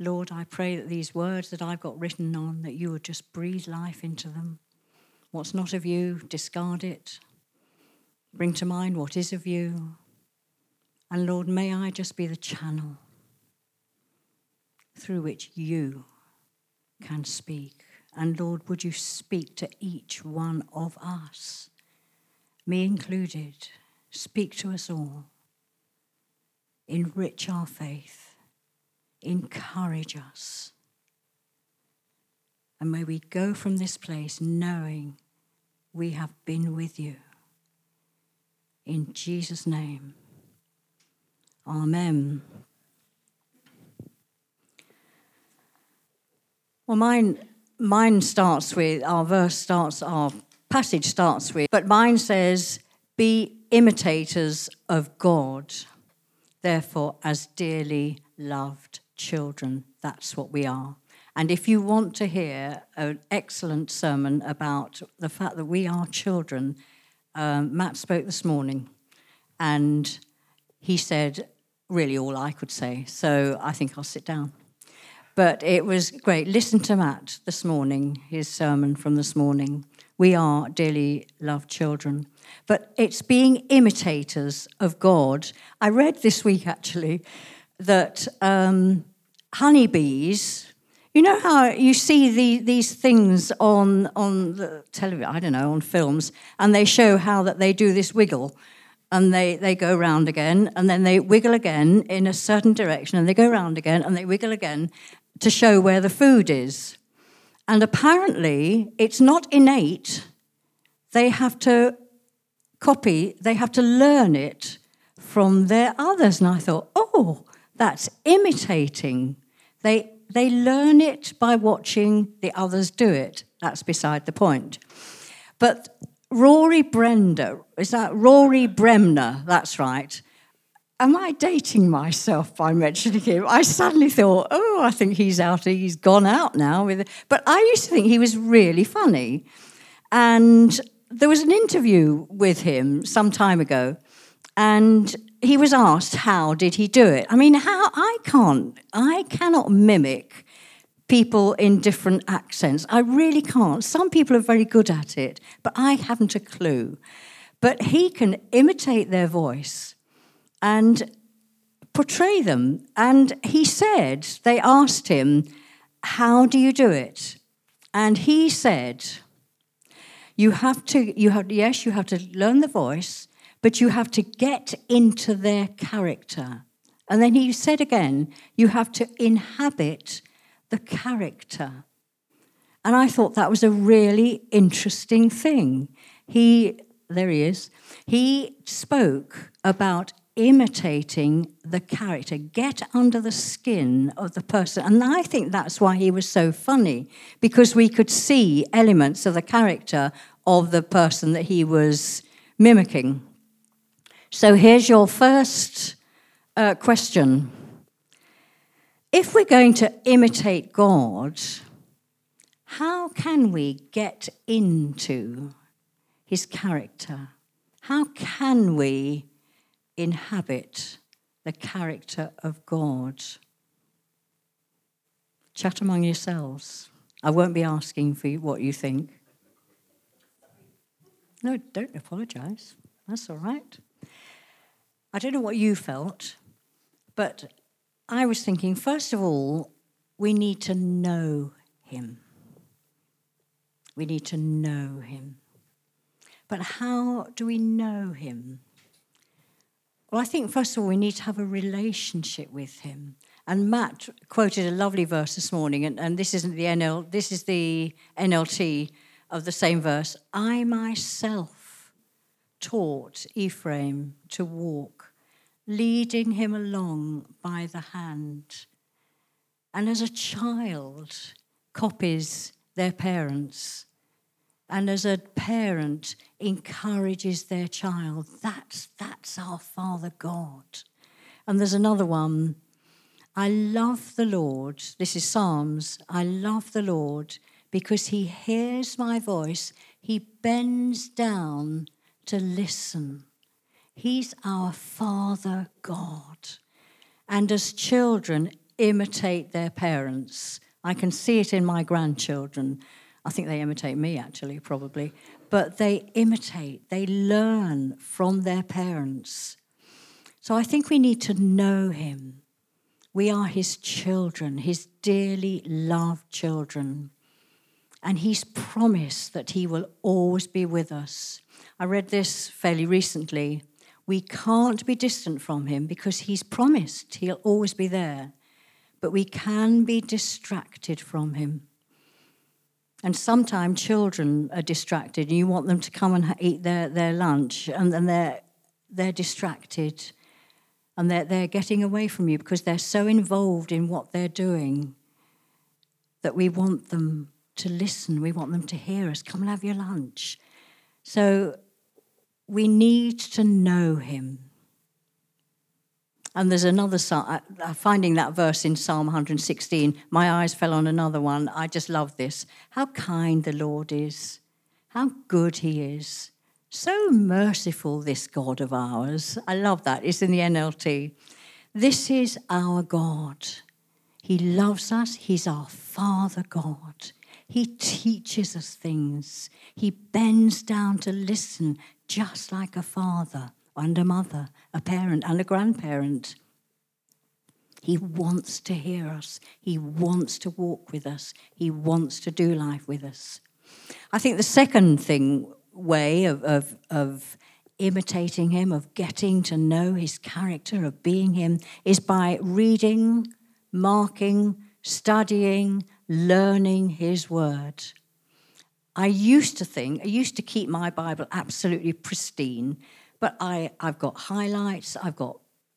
Lord, I pray that these words that I've got written on, that you would just breathe life into them. What's not of you, discard it. Bring to mind what is of you. And Lord, may I just be the channel through which you can speak. And Lord, would you speak to each one of us, me included. Speak to us all. Enrich our faith. Encourage us. And may we go from this place knowing we have been with you. In Jesus' name. Amen. Well, mine starts with, our passage starts with, but mine says, be imitators of God, therefore as dearly loved children. That's what we are. And if you want to hear an excellent sermon about the fact that we are children, Matt spoke this morning, and he said really all I could say, so I think I'll sit down. But it was great. Listen to Matt this morning, his sermon from this morning. We are dearly loved children. But it's being imitators of God. I read this week, actually, that honeybees, you know how you see these things on the television, I don't know, on films, and they show how that they do this wiggle, and they go round again, and then they wiggle again in a certain direction, and they go round again, and they wiggle again to show where the food is. And apparently, it's not innate. They have to copy, they have to learn it from their others. And I thought, oh, that's imitating. They learn it by watching the others do it. That's beside the point. But Rory Bremner, that's right. Am I dating myself by mentioning him? I suddenly thought, oh, I think he's gone out now. But I used to think he was really funny. And there was an interview with him some time ago, and he was asked, how did he do it? I mean, I cannot mimic people in different accents. I really can't. Some people are very good at it, but I haven't a clue. But he can imitate their voice and portray them. And he said, they asked him, how do you do it? And he said, you have to learn the voice, but you have to get into their character. And then he said again, you have to inhabit the character. And I thought that was a really interesting thing. There he is. He spoke about imitating the character, get under the skin of the person. And I think that's why he was so funny, because we could see elements of the character of the person that he was mimicking. So here's your first question. If we're going to imitate God, how can we get into his character? How can we inhabit the character of God? Chat among yourselves. I won't be asking for what you think. No, don't apologise. That's all right. I don't know what you felt, but I was thinking, first of all, we need to know him. We need to know him. But how do we know him? Well, I think, first of all, we need to have a relationship with him. And Matt quoted a lovely verse this morning, and this isn't this is the NLT of the same verse. I myself taught Ephraim to walk, leading him along by the hand. And as a child copies their parents, and as a parent encourages their child, that's our Father God. And there's another one. I love the Lord. This is Psalms. I love the Lord because he hears my voice. He bends down to listen. He's our Father God. And as children, imitate their parents. I can see it in my grandchildren. I think they imitate me, actually, probably. But they imitate, they learn from their parents. So I think we need to know him. We are his children, his dearly loved children. And he's promised that he will always be with us. I read this fairly recently. We can't be distant from him because he's promised he'll always be there. But we can be distracted from him. And sometimes children are distracted and you want them to come and eat their lunch and then they're distracted and they're getting away from you because they're so involved in what they're doing that we want them to listen. We want them to hear us. Come and have your lunch. So we need to know him. And there's another, finding that verse in Psalm 116, my eyes fell on another one. I just love this. How kind the Lord is. How good he is. So merciful, this God of ours. I love that. It's in the NLT. This is our God. He loves us. He's our Father God. He teaches us things. He bends down to listen just like a father and a mother, a parent and a grandparent. He wants to hear us. He wants to walk with us. He wants to do life with us. I think the second way of imitating him, of getting to know his character, of being him, is by reading, marking, studying, learning his word. I used to keep my Bible absolutely pristine, but I've got highlights, I've got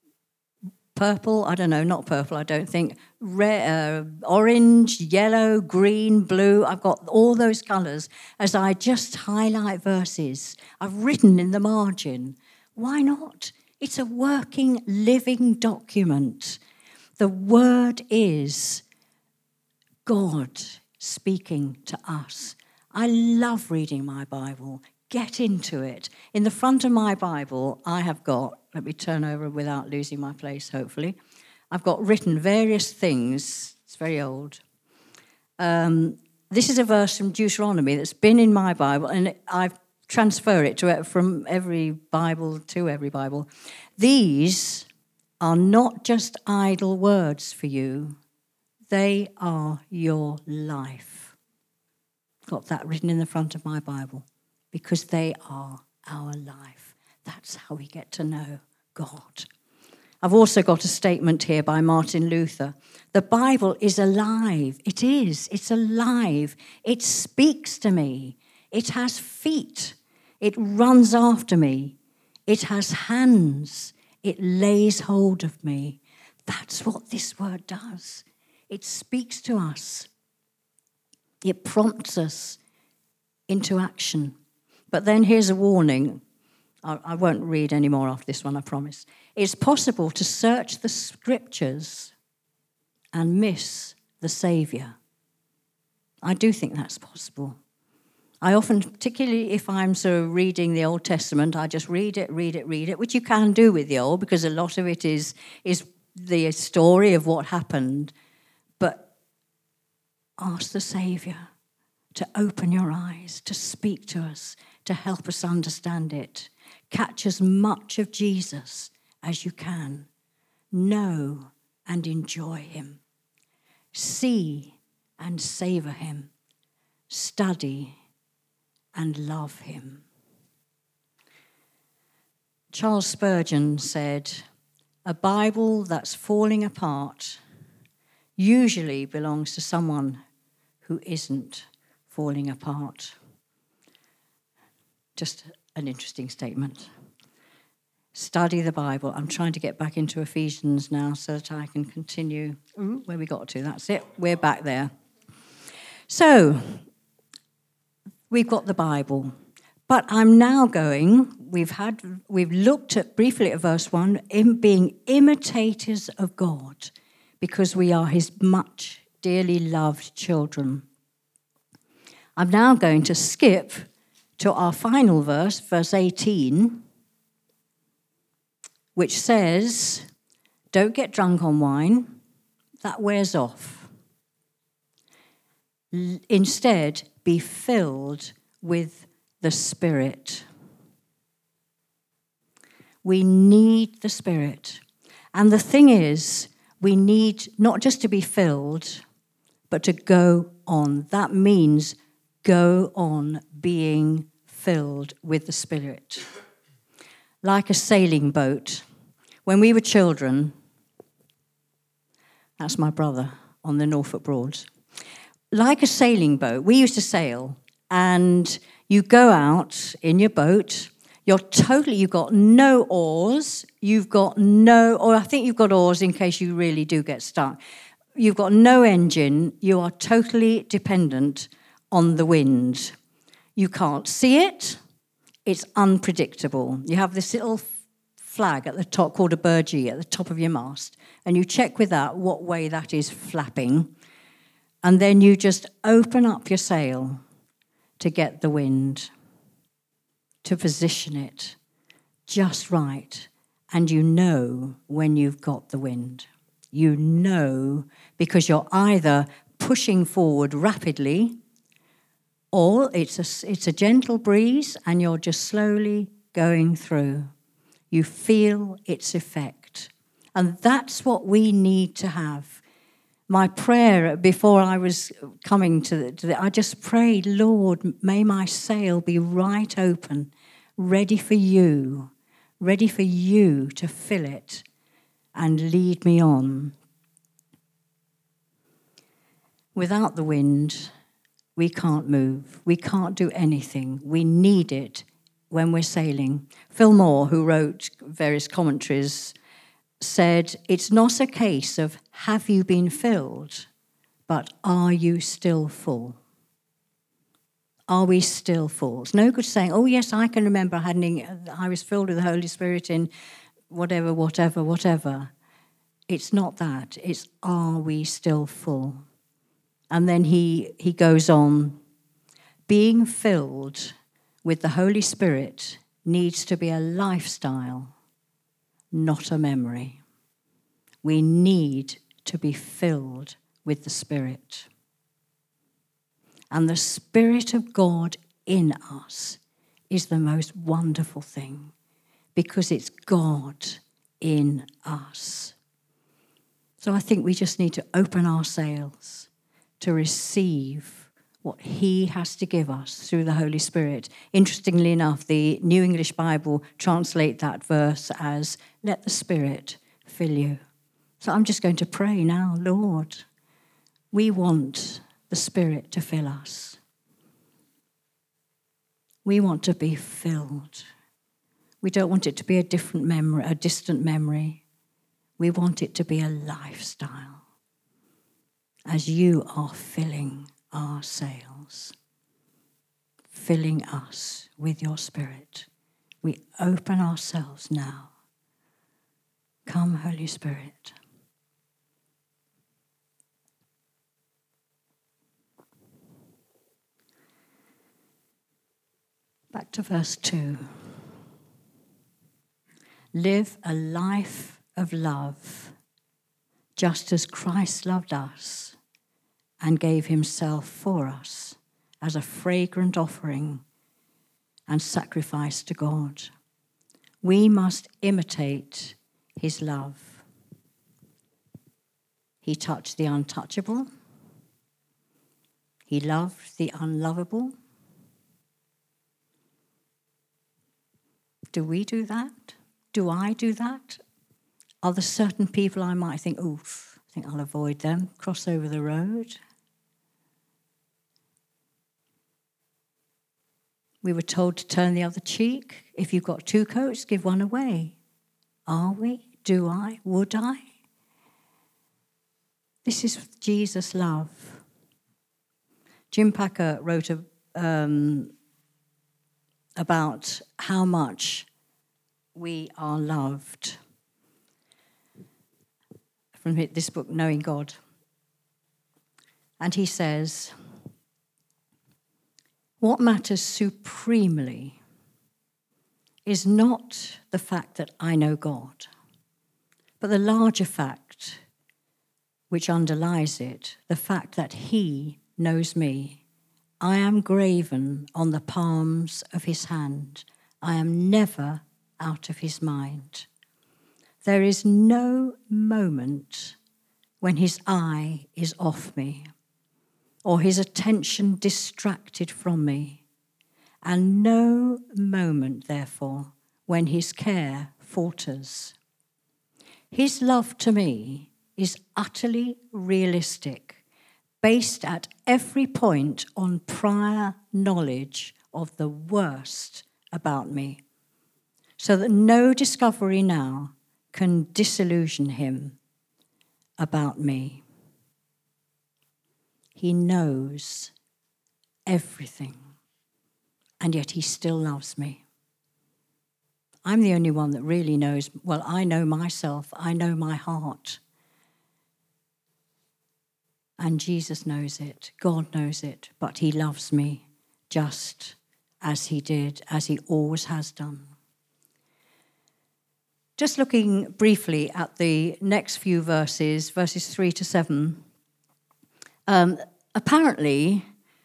purple, not purple, I don't think, red, orange, yellow, green, blue. I've got all those colours as I just highlight verses. I've written in the margin. Why not? It's a working, living document. The word is God speaking to us. I love reading my Bible. Get into it. In the front of my Bible, I have got, let me turn over without losing my place, hopefully. I've got written various things. It's very old. This is a verse from Deuteronomy that's been in my Bible, and I transfer it from every Bible to every Bible. These are not just idle words for you. They are your life. Got that written in the front of my Bible. Because they are our life. That's how we get to know God. I've also got a statement here by Martin Luther. The Bible is alive. It is. It's alive. It speaks to me. It has feet. It runs after me. It has hands. It lays hold of me. That's what this word does. It speaks to us. It prompts us into action. But then here's a warning. I won't read any more after this one, I promise. It's possible to search the scriptures and miss the Saviour. I do think that's possible. I often, particularly if I'm sort of reading the Old Testament, I just read it, which you can do with the Old because a lot of it is the story of what happened. But ask the Saviour to open your eyes, to speak to us, to help us understand it. Catch as much of Jesus as you can. Know and enjoy him. See and savour him. Study and love him. Charles Spurgeon said, a Bible that's falling apart usually belongs to someone who isn't falling apart. Just an interesting statement. Study the Bible. I'm trying to get back into Ephesians now so that I can continue. Where we got to, that's it. We're back there. So, we've got the Bible. But I'm now we've looked briefly at verse 1, in being imitators of God, because we are his much dearly loved children. I'm now going to skip to our final verse, verse 18, which says, don't get drunk on wine. That wears off. Instead, be filled with the Spirit. We need the Spirit. And the thing is, we need not just to be filled, but to go on. That means go on being filled with the Spirit. Like a sailing boat. When we were children, that's my brother on the Norfolk Broads. Like a sailing boat, we used to sail, and you go out in your boat. You've got no oars. Or I think you've got oars in case you really do get stuck. You've got no engine. You are totally dependent on the wind. You can't see it. It's unpredictable. You have this little flag at the top called a burgee at the top of your mast, and you check with that what way that is flapping, and then you just open up your sail to get the wind, to position it just right, and you know when you've got the wind. You know because you're either pushing forward rapidly or it's a gentle breeze and you're just slowly going through. You feel its effect. And that's what we need to have. My prayer before I was coming I just prayed, Lord, may my sail be right open, ready for you to fill it and lead me on. Without the wind, we can't move. We can't do anything. We need it when we're sailing. Phil Moore, who wrote various commentaries, said, it's not a case of have you been filled, but are you still full? Are we still full? It's no good saying, oh, yes, I can remember I was filled with the Holy Spirit in whatever. It's not that. It's are we still full? And then he goes on, being filled with the Holy Spirit needs to be a lifestyle, not a memory. We need to be filled with the Spirit. And the Spirit of God in us is the most wonderful thing because it's God in us. So I think we just need to open our sails to receive what he has to give us through the Holy Spirit. Interestingly enough, the New English Bible translate that verse as, let the Spirit fill you. So I'm just going to pray now, Lord, we want the Spirit to fill us. We want to be filled. We don't want it to be a distant memory. We want it to be a lifestyle. As you are filling our sails, filling us with your Spirit, we open ourselves now. Come, Holy Spirit. Back to verse 2. Live a life of love, just as Christ loved us and gave himself for us as a fragrant offering and sacrifice to God. We must imitate his love. He touched the untouchable. He loved the unlovable. Do we do that? Do I do that? Are there certain people I might think, I think I'll avoid them, cross over the road? We were told to turn the other cheek. If you've got two coats, give one away. Are we? Do I? Would I? This is Jesus' love. Jim Packer wrote about how much we are loved from this book, Knowing God. And he says, what matters supremely is not the fact that I know God, but the larger fact which underlies it, the fact that he knows me. I am graven on the palms of his hand. I am never out of his mind. There is no moment when his eye is off me or his attention distracted from me, and no moment, therefore, when his care falters. His love to me is utterly realistic, based at every point on prior knowledge of the worst about me, so that no discovery now can disillusion him about me. He knows everything, and yet he still loves me. I'm the only one that really knows. Well, I know myself. I know my heart. And Jesus knows it. God knows it. But he loves me just as he did, as he always has done. Just looking briefly at the next few verses, verses 3 to 7. Apparently,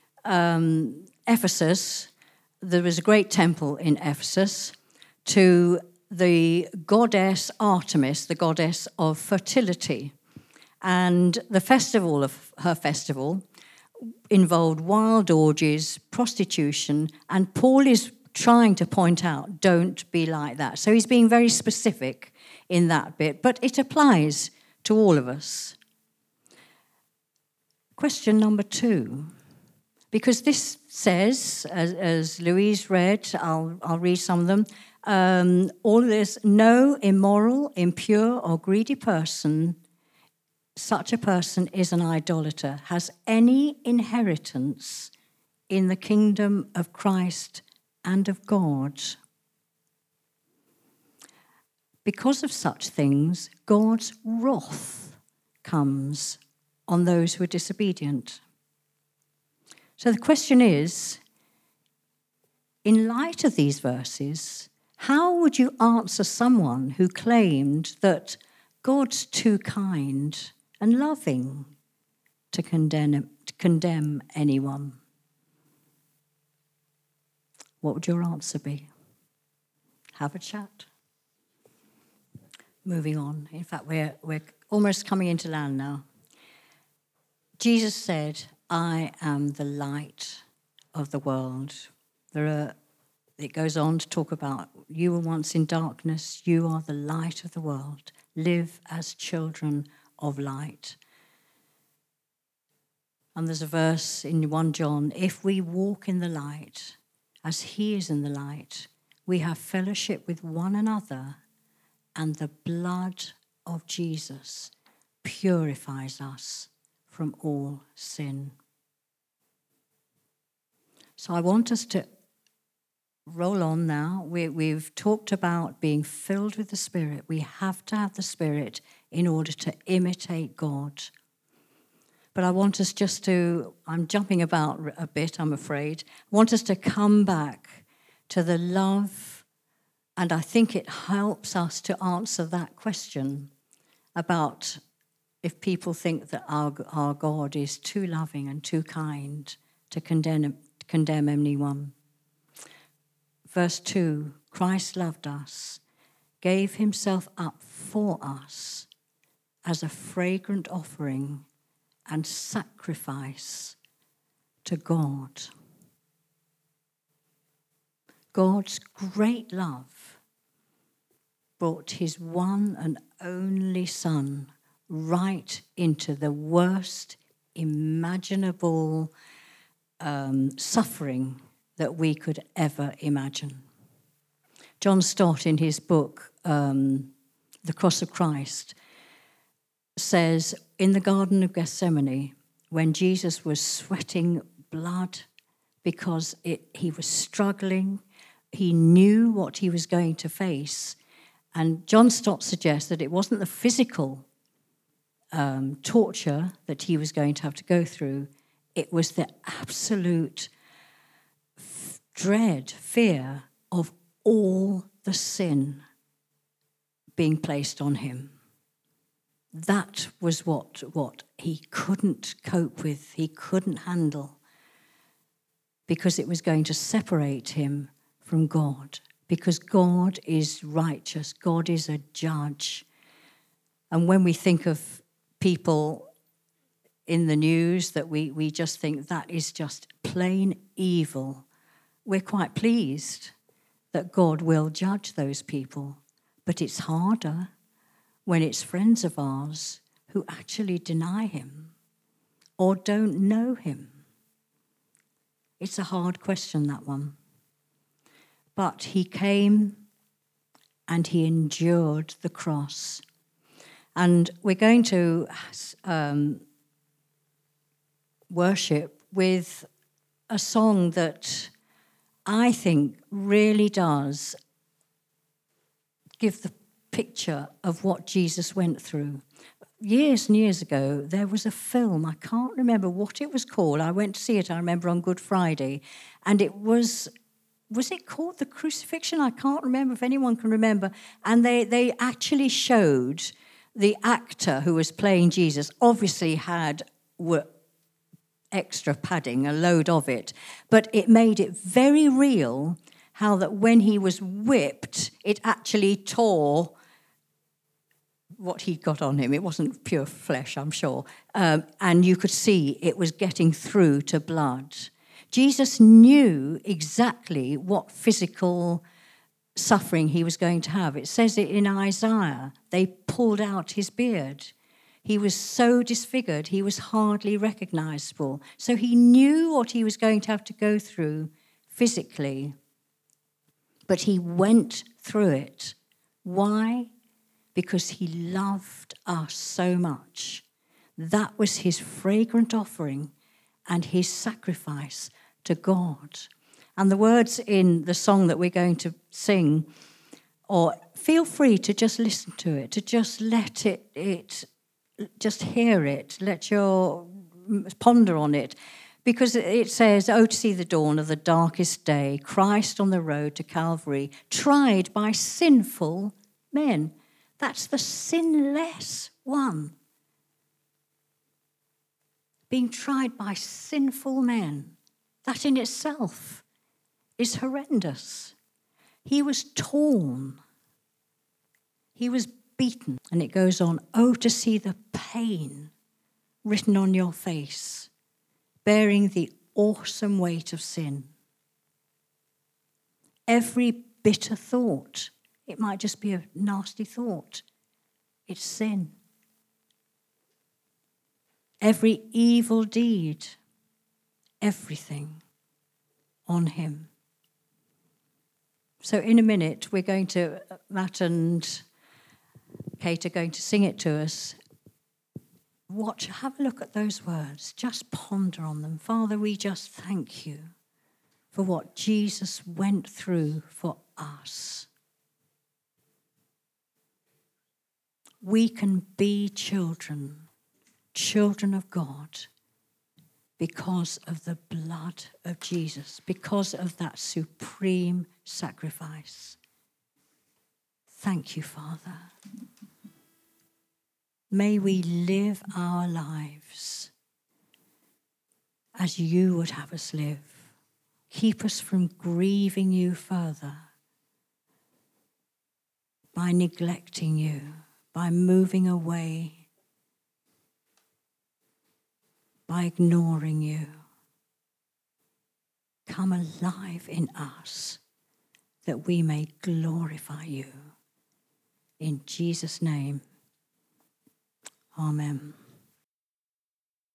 Ephesus, there was a great temple in Ephesus to the goddess Artemis, the goddess of fertility. And the festival of her festival involved wild orgies, prostitution, and Paul is trying to point out, don't be like that. So he's being very specific in that bit, but it applies to all of us. Question number 2, because this says, as Louise read, I'll read some of them, all of this, no immoral, impure, or greedy person, such a person is an idolater, has any inheritance in the kingdom of Christ and of God. Because of such things, God's wrath comes on those who are disobedient. So the question is, in light of these verses, how would you answer someone who claimed that God's too kind and loving to condemn anyone? What would your answer be? Have a chat. Moving on. In fact, we're almost coming into land now. Jesus said, I am the light of the world. It goes on to talk about, you were once in darkness, you are the light of the world. Live as children of light. And there's a verse in 1 John, if we walk in the light, as he is in the light, we have fellowship with one another, and the blood of Jesus purifies us from all sin. So I want us to roll on now. We've talked about being filled with the Spirit. We have to have the Spirit in order to imitate God. But I want us just to, I'm jumping about a bit, I'm afraid. I want us to come back to the love, and I think it helps us to answer that question about if people think that our God is too loving and too kind to condemn anyone. Verse 2, Christ loved us, gave himself up for us as a fragrant offering and sacrifice to God. God's great love brought his one and only Son right into the worst imaginable suffering that we could ever imagine. John Stott, in his book, The Cross of Christ, says, in the Garden of Gethsemane, when Jesus was sweating blood because he was struggling, he knew what he was going to face. And John Stott suggests that it wasn't the physical torture that he was going to have to go through. It was the absolute dread, fear of all the sin being placed on him. That was what he couldn't cope with, he couldn't handle, because it was going to separate him from God, because God is righteous, God is a judge. And when we think of people in the news that we just think that is just plain evil, we're quite pleased that God will judge those people. But it's harder when it's friends of ours who actually deny him or don't know him. It's a hard question, that one. But he came and he endured the cross. And we're going to worship with a song that I think really does give the picture of what Jesus went through. Years and years ago, there was a film, I can't remember what it was called. I went to see it, I remember, on Good Friday. And it was it called The Crucifixion? I can't remember if anyone can remember. And they actually showed the actor who was playing Jesus, obviously had extra padding, a load of it, but it made it very real how that when he was whipped, it actually tore what he got on him. It wasn't pure flesh, I'm sure. And you could see it was getting through to blood. Jesus knew exactly what physical suffering he was going to have. It says it in Isaiah. They pulled out his beard. He was so disfigured, he was hardly recognizable. So he knew what he was going to have to go through physically. But he went through it. Why? Because he loved us so much. That was his fragrant offering and his sacrifice to God. And the words in the song that we're going to sing, or feel free to just listen to it, to just let it just hear it, let your ponder on it, because it says, "Oh, to see the dawn of the darkest day, Christ on the road to Calvary, tried by sinful men." That's the sinless one. Being tried by sinful men, that in itself is horrendous. He was torn. He was beaten. And it goes on, "Oh, to see the pain written on your face, bearing the awesome weight of sin. Every bitter thought," it might just be a nasty thought, it's sin. "Every evil deed," everything on him. So in a minute, we're going to, Matt and Kate are going to sing it to us. Have a look at those words. Just ponder on them. Father, we just thank you for what Jesus went through for us. We can be children of God, because of the blood of Jesus, because of that supreme sacrifice. Thank you, Father. May we live our lives as you would have us live. Keep us from grieving you further by neglecting you, by moving away, by ignoring you. Come alive in us that we may glorify you. In Jesus' name, amen.